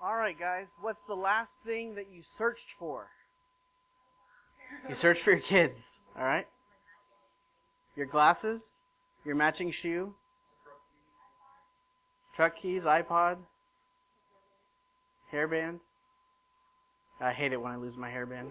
All right, guys, what's the last thing that you searched for? You searched for your kids, all right? Your glasses, your matching shoe, truck keys, iPod, hairband. I hate it when I lose my hairband.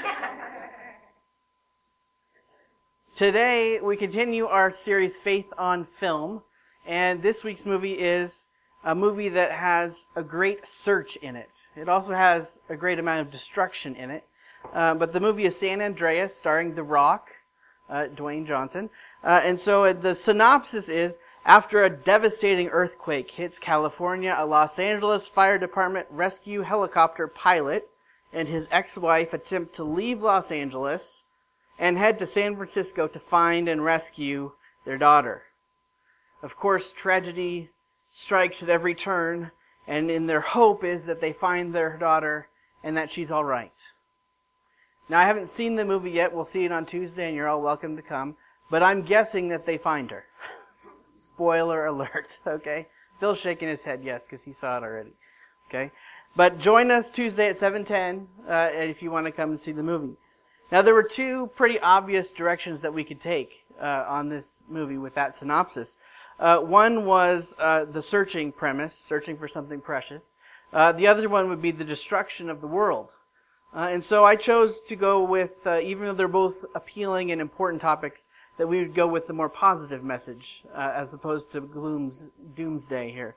Today, we continue our series, Faith on Film, and this week's movie is a movie that has a great search in it. It also has a great amount of destruction in it. But the movie is San Andreas, starring The Rock, Dwayne Johnson. And so the synopsis is, after a devastating earthquake hits California, a Los Angeles Fire Department rescue helicopter pilot and his ex-wife attempt to leave Los Angeles and head to San Francisco to find and rescue their daughter. Of course, tragedy strikes at every turn, and in their hope is that they find their daughter and that she's all right. Now, I haven't seen the movie yet. We'll see it on Tuesday, and you're all welcome to come. But I'm guessing that they find her. Spoiler alert, okay? Phil's shaking his head, yes, because he saw it already. Okay? But join us Tuesday at 7:10 if you want to come and see the movie. Now, there were two pretty obvious directions that we could take on this movie with that synopsis. One was the searching premise, searching for something precious. The other one would be the destruction of the world. And so I chose to go with, even though they're both appealing and important topics, that we would go with the more positive message as opposed to doomsday here.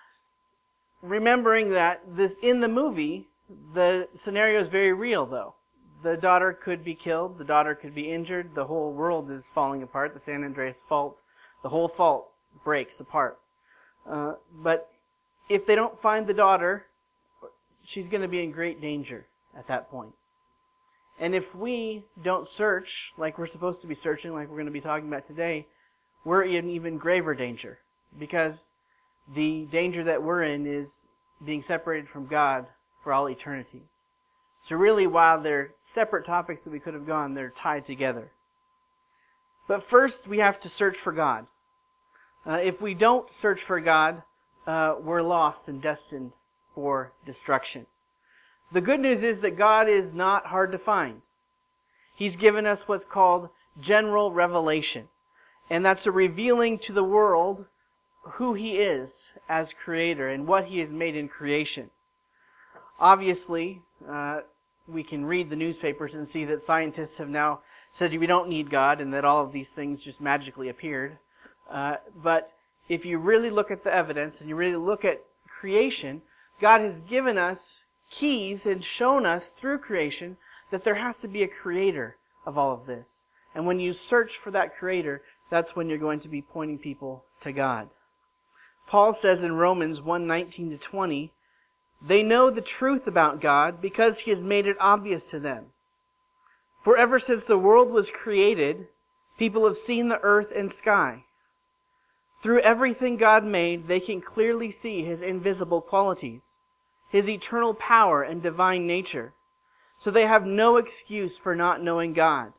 Remembering that in the movie, the scenario is very real, though. The daughter could be killed, the daughter could be injured, the whole world is falling apart, the San Andreas Fault, the whole fault breaks apart. But if they don't find the daughter, she's going to be in great danger at that point. And if we don't search like we're supposed to be searching, like we're going to be talking about today, we're in even graver danger. Because the danger that we're in is being separated from God for all eternity. So really, while they're separate topics that we could have gone, they're tied together. But first, we have to search for God. If we don't search for God, we're lost and destined for destruction. The good news is that God is not hard to find. He's given us what's called general revelation. And that's a revealing to the world who He is as Creator and what He has made in creation. Obviously, we can read the newspapers and see that scientists have now said we don't need God and that all of these things just magically appeared. But if you really look at the evidence and you really look at creation, God has given us keys and shown us through creation that there has to be a creator of all of this. And when you search for that creator, that's when you're going to be pointing people to God. Paul says in Romans 1:19-20, they know the truth about God because He has made it obvious to them. For ever since the world was created, people have seen the earth and sky. Through everything God made, they can clearly see His invisible qualities, His eternal power and divine nature. So they have no excuse for not knowing God.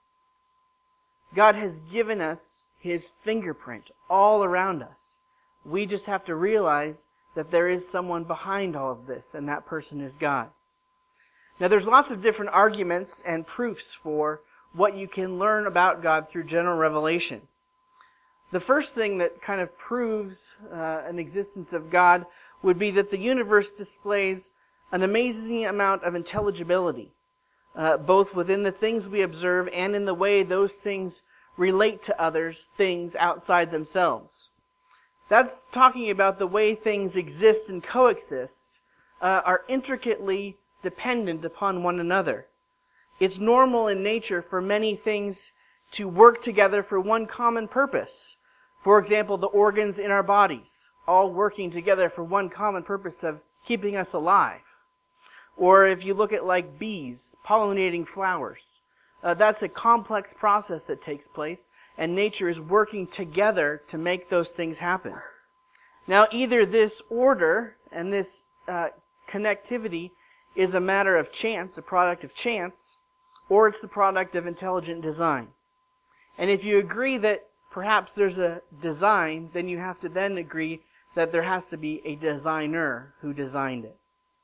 God has given us His fingerprint all around us. We just have to realize that there is someone behind all of this, and that person is God. Now, there's lots of different arguments and proofs for what you can learn about God through general revelation. The first thing that kind of proves an existence of God would be that the universe displays an amazing amount of intelligibility, both within the things we observe and in the way those things relate to others, things outside themselves. That's talking about the way things exist and coexist, are intricately dependent upon one another. It's normal in nature for many things to work together for one common purpose. For example, the organs in our bodies, all working together for one common purpose of keeping us alive. Or if you look at like bees pollinating flowers, that's a complex process that takes place, and nature is working together to make those things happen. Now, either this order and this connectivity is a matter of chance, a product of chance, or it's the product of intelligent design. And if you agree that perhaps there's a design, then you have to then agree that there has to be a designer who designed it.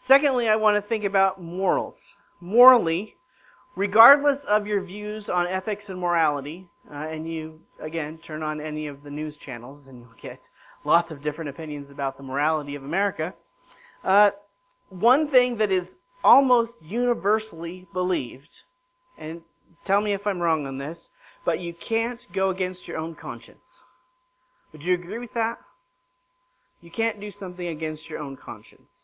Secondly, I want to think about morals. Morally, regardless of your views on ethics and morality, and you, again, turn on any of the news channels and you'll get lots of different opinions about the morality of America, one thing that is almost universally believed, and tell me if I'm wrong on this, but you can't go against your own conscience. Would you agree with that? You can't do something against your own conscience.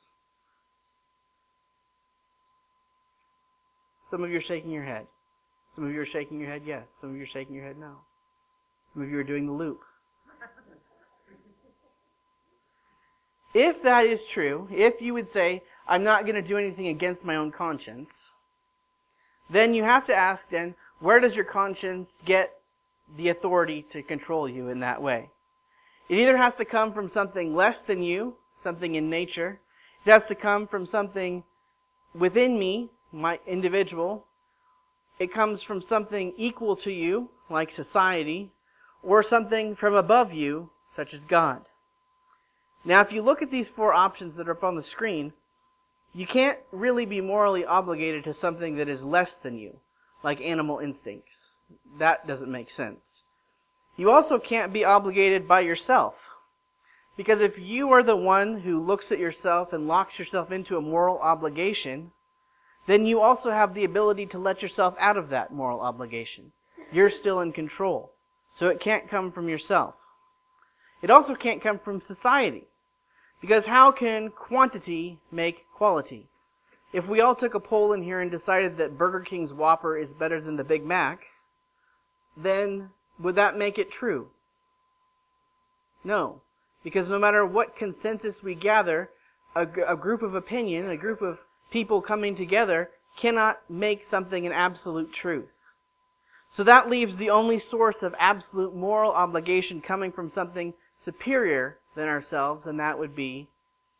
Some of you are shaking your head. Some of you are shaking your head yes. Some of you are shaking your head no. Some of you are doing the loop. If that is true, if you would say, I'm not going to do anything against my own conscience, then you have to ask then, where does your conscience get the authority to control you in that way? It either has to come from something less than you, something in nature. It has to come from something within me, my individual. It comes from something equal to you, like society, or something from above you, such as God. Now, if you look at these four options that are up on the screen, you can't really be morally obligated to something that is less than you, like animal instincts. That doesn't make sense. You also can't be obligated by yourself. Because if you are the one who looks at yourself and locks yourself into a moral obligation, then you also have the ability to let yourself out of that moral obligation. You're still in control. So it can't come from yourself. It also can't come from society. Because how can quantity make quality? If we all took a poll in here and decided that Burger King's Whopper is better than the Big Mac, then would that make it true? No. Because no matter what consensus we gather, a group of opinion, a group of people coming together cannot make something an absolute truth. So that leaves the only source of absolute moral obligation coming from something superior than ourselves, and that would be...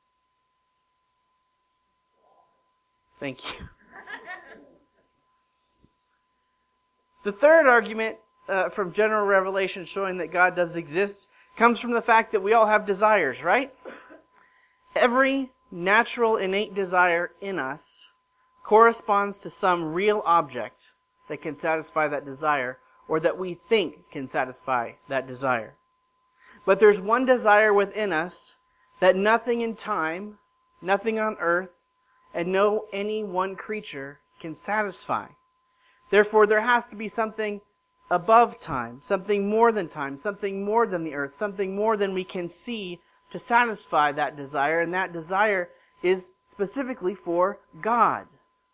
Thank you. The third argument from general revelation showing that God does exist comes from the fact that we all have desires, right? Every natural innate desire in us corresponds to some real object that can satisfy that desire, or that we think can satisfy that desire. But there's one desire within us that nothing in time, nothing on earth, and no any one creature can satisfy. Therefore, there has to be something above time, something more than the earth, something more than we can see to satisfy that desire, and that desire is specifically for God.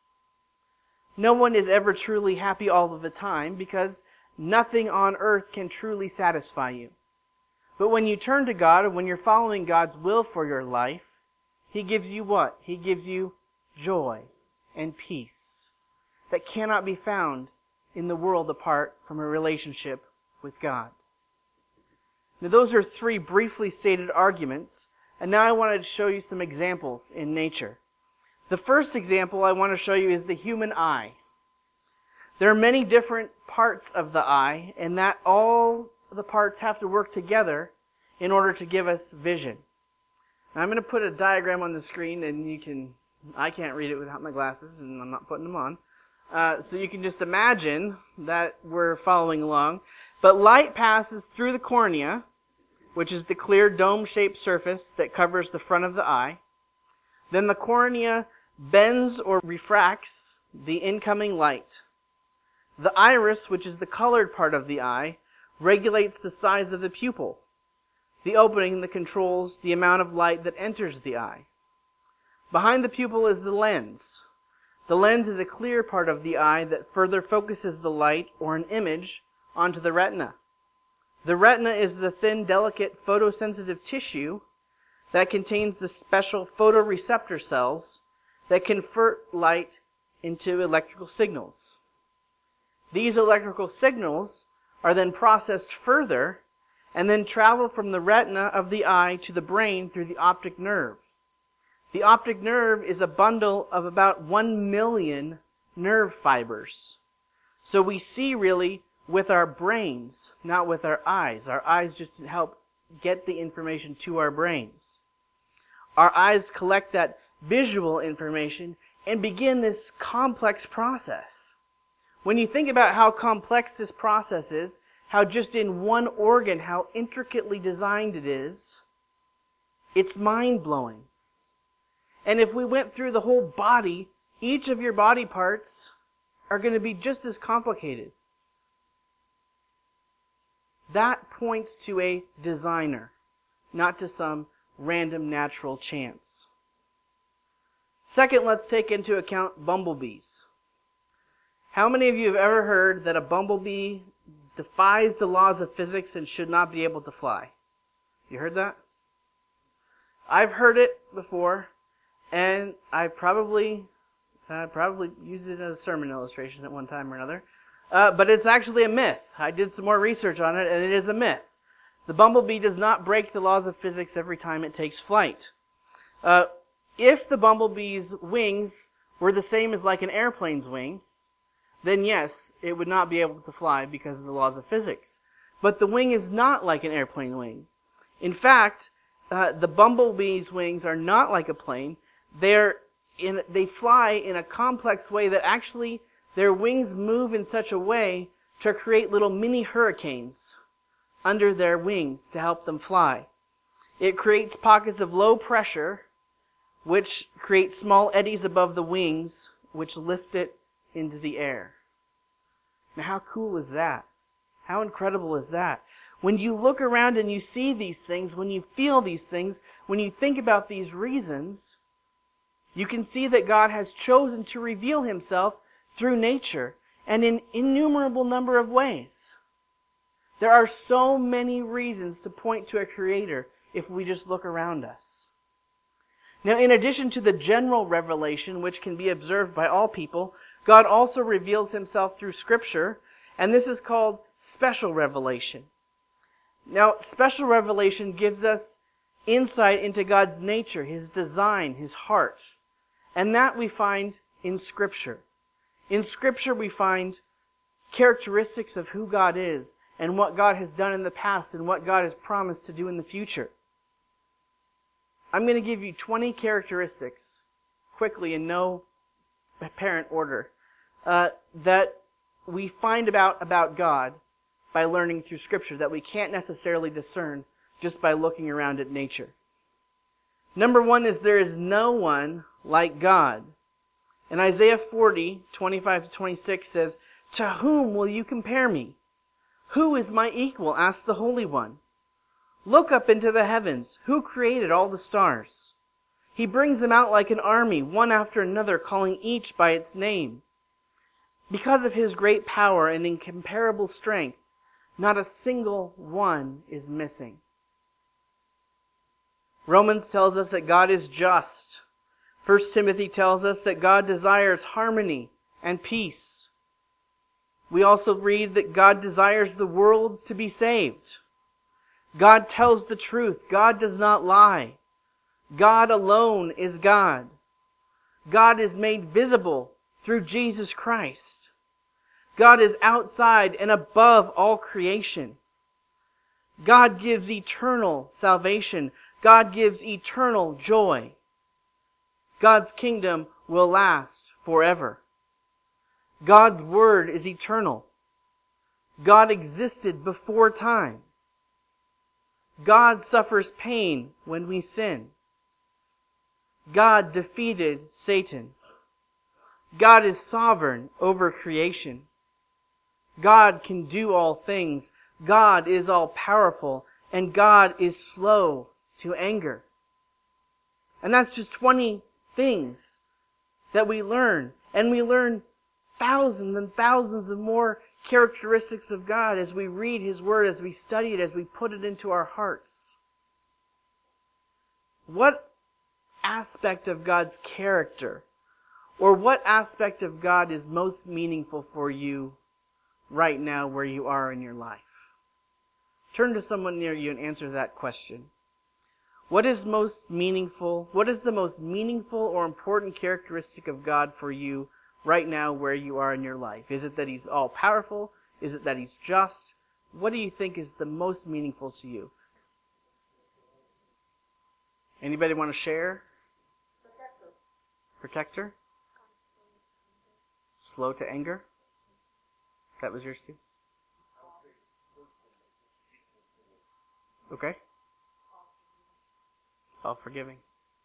No one is ever truly happy all of the time because nothing on earth can truly satisfy you. But when you turn to God, and when you're following God's will for your life, He gives you what? He gives you joy and peace that cannot be found in the world apart from a relationship with God. Now, those are three briefly stated arguments, and now I wanted to show you some examples in nature. The first example I want to show you is the human eye. There are many different parts of the eye, and that all the parts have to work together in order to give us vision. Now, I'm going to put a diagram on the screen, and I can't read it without my glasses, and I'm not putting them on. So you can just imagine that we're following along. But light passes through the cornea, which is the clear dome-shaped surface that covers the front of the eye. Then the cornea bends or refracts the incoming light. The iris, which is the colored part of the eye, regulates the size of the pupil, the opening that controls the amount of light that enters the eye. Behind the pupil is the lens. The lens is a clear part of the eye that further focuses the light or an image onto the retina. The retina is the thin, delicate photosensitive tissue that contains the special photoreceptor cells that convert light into electrical signals. These electrical signals are then processed further and then travel from the retina of the eye to the brain through the optic nerve. The optic nerve is a bundle of about 1 million nerve fibers. So we see really with our brains, not with our eyes. Our eyes just help get the information to our brains. Our eyes collect that visual information, and begin this complex process. When you think about how complex this process is, how just in one organ, how intricately designed it is, it's mind-blowing. And if we went through the whole body, each of your body parts are going to be just as complicated. That points to a designer, not to some random natural chance. Second, let's take into account bumblebees. How many of you have ever heard that a bumblebee defies the laws of physics and should not be able to fly? You heard that? I've heard it before, and I probably used it as a sermon illustration at one time or another. But it's actually a myth. I did some more research on it, and it is a myth. The bumblebee does not break the laws of physics every time it takes flight. If the bumblebee's wings were the same as like an airplane's wing, then yes, it would not be able to fly because of the laws of physics. But the wing is not like an airplane wing. In fact, the bumblebee's wings are not like a plane. They fly in a complex way that actually their wings move in such a way to create little mini hurricanes under their wings to help them fly. It creates pockets of low pressure, which create small eddies above the wings, which lift it into the air. Now, how cool is that? How incredible is that? When you look around and you see these things, when you feel these things, when you think about these reasons, you can see that God has chosen to reveal Himself through nature and in innumerable number of ways. There are so many reasons to point to a Creator if we just look around us. Now, in addition to the general revelation, which can be observed by all people, God also reveals Himself through Scripture, and this is called special revelation. Now, special revelation gives us insight into God's nature, His design, His heart, and that we find in Scripture. In Scripture, we find characteristics of who God is and what God has done in the past and what God has promised to do in the future. I'm going to give you 20 characteristics quickly in no apparent order that we find about God by learning through Scripture that we can't necessarily discern just by looking around at nature. Number one is there is no one like God. And Isaiah 40, 25 to 26 says, "To whom will you compare me? Who is my equal?" asked the Holy One. "Look up into the heavens. Who created all the stars? He brings them out like an army, one after another, calling each by its name. Because of His great power and incomparable strength, not a single one is missing." Romans tells us that God is just. 1 Timothy tells us that God desires harmony and peace. We also read that God desires the world to be saved. God tells the truth. God does not lie. God alone is God. God is made visible through Jesus Christ. God is outside and above all creation. God gives eternal salvation. God gives eternal joy. God's kingdom will last forever. God's word is eternal. God existed before time. God suffers pain when we sin. God defeated Satan. God is sovereign over creation. God can do all things. God is all-powerful. And God is slow to anger. And that's just 20 things that we learn. And we learn thousands and thousands of more characteristics of God as we read His Word, as we study it, as we put it into our hearts. What aspect of God's character, or what aspect of God is most meaningful for you right now where you are in your life? Turn to someone near you and answer that question. What is the most meaningful or important characteristic of God for you right now where you are in your life? Is it that He's all-powerful? Is it that He's just? What do you think is the most meaningful to you? Anybody want to share? Protector? Slow to anger? That was yours too? Okay. All forgiving.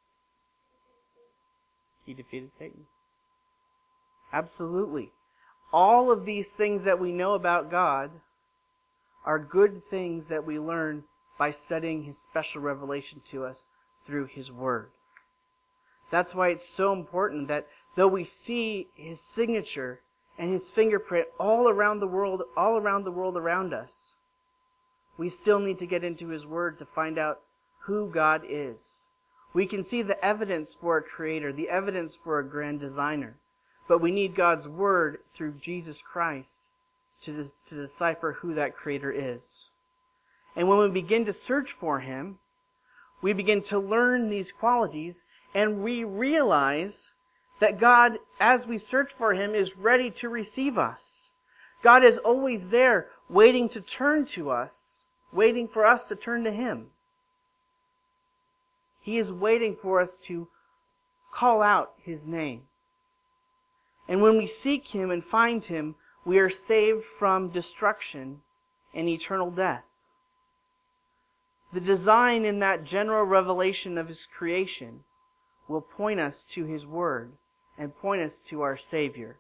He defeated Satan. Absolutely. All of these things that we know about God are good things that we learn by studying His special revelation to us through His Word. That's why it's so important that though we see His signature and His fingerprint all around the world around us, we still need to get into His Word to find out who God is. We can see the evidence for a creator, the evidence for a grand designer, but we need God's Word through Jesus Christ to decipher who that creator is. And when we begin to search for Him, we begin to learn these qualities, and we realize that God, as we search for Him, is ready to receive us. God is always there, waiting to turn to us, waiting for us to turn to Him. He is waiting for us to call out His name. And when we seek Him and find Him, we are saved from destruction and eternal death. The design in that general revelation of His creation will point us to His Word and point us to our Savior.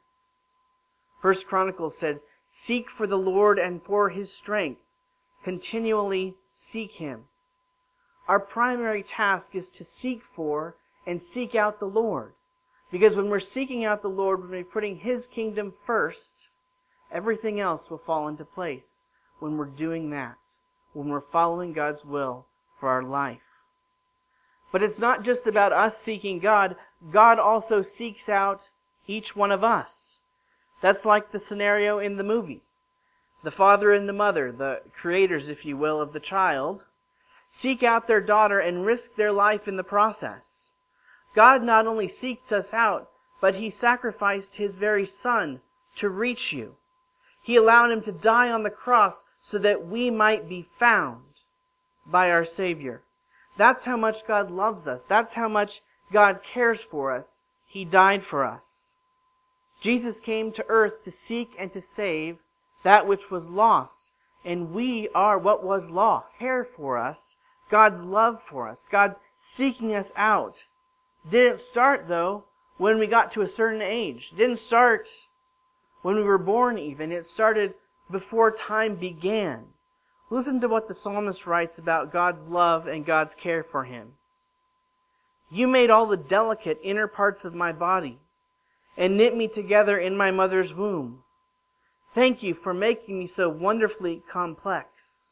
1 Chronicles said, "Seek for the Lord and for His strength. Continually seek Him." Our primary task is to seek for and seek out the Lord. Because when we're seeking out the Lord, when we're putting His kingdom first, everything else will fall into place when we're doing that, when we're following God's will for our life. But it's not just about us seeking God. God also seeks out each one of us. That's like the scenario in the movie. The father and the mother, the creators, if you will, of the child, seek out their daughter and risk their life in the process. God not only seeks us out, but He sacrificed His very Son to reach you. He allowed Him to die on the cross so that we might be found by our Savior. That's how much God loves us. That's how much God cares for us. He died for us. Jesus came to earth to seek and to save that which was lost. And we are what was lost. Care for us, God's love for us, God's seeking us out. Didn't start, though, when we got to a certain age. It didn't start when we were born even. It started before time began. Listen to what the psalmist writes about God's love and God's care for him. "You made all the delicate inner parts of my body and knit me together in my mother's womb. Thank you for making me so wonderfully complex."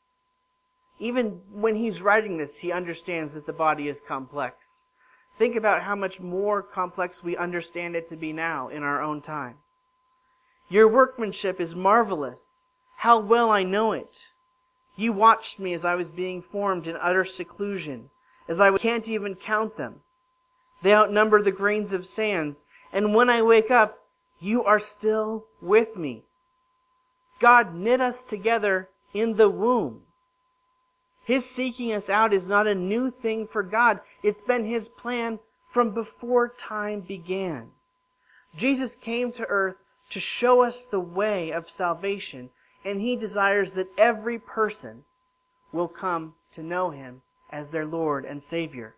Even when he's writing this, he understands that the body is complex. Think about how much more complex we understand it to be now in our own time. "Your workmanship is marvelous. How well I know it. You watched me as I was being formed in utter seclusion, as I can't even count them. They outnumber the grains of sands, and when I wake up, you are still with me." God knit us together in the womb. His seeking us out is not a new thing for God. It's been His plan from before time began. Jesus came to earth to show us the way of salvation, and He desires that every person will come to know Him as their Lord and Savior.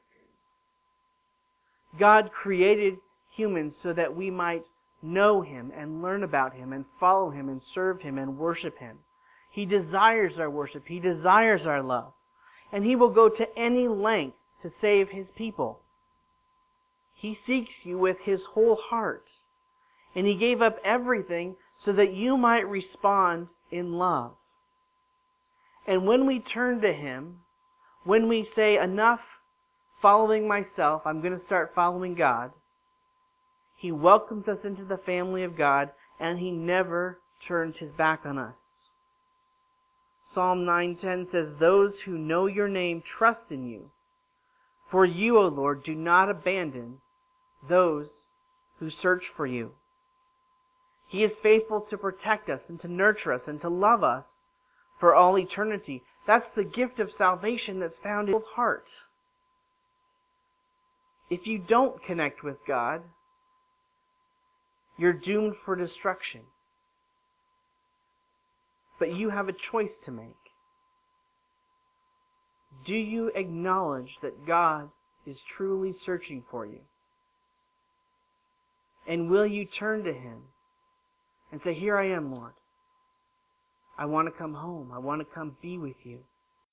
God created humans so that we might know Him and learn about Him and follow Him and serve Him and worship Him. He desires our worship. He desires our love. And He will go to any length to save His people. He seeks you with His whole heart. And He gave up everything so that you might respond in love. And when we turn to Him, when we say, "Enough following myself, I'm going to start following God," He welcomes us into the family of God, and He never turns His back on us. Psalm 9:10 says, "Those who know your name trust in you. For you, O Lord, do not abandon those who search for you." He is faithful to protect us and to nurture us and to love us for all eternity. That's the gift of salvation that's found in the heart. If you don't connect with God, you're doomed for destruction. But you have a choice to make. Do you acknowledge that God is truly searching for you? And will you turn to Him and say, "Here I am, Lord. I want to come home. I want to come be with you"?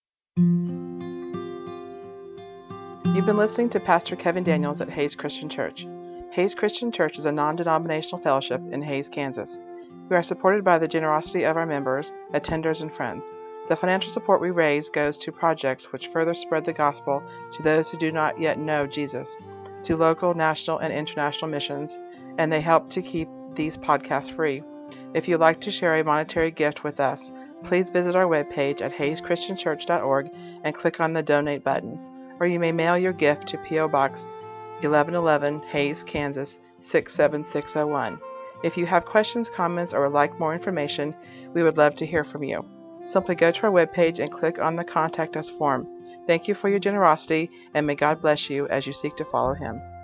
You've been listening to Pastor Kevin Daniels at Hays Christian Church. Hays Christian Church is a non-denominational fellowship in Hays, Kansas. We are supported by the generosity of our members, attenders, and friends. The financial support we raise goes to projects which further spread the gospel to those who do not yet know Jesus, to local, national, and international missions, and they help to keep these podcasts free. If you'd like to share a monetary gift with us, please visit our webpage at hayschristianchurch.org and click on the Donate button, or you may mail your gift to P.O. Box 1111, Hays, Kansas 67601. If you have questions, comments, or would like more information, we would love to hear from you. Simply go to our webpage and click on the Contact Us form. Thank you for your generosity, and may God bless you as you seek to follow Him.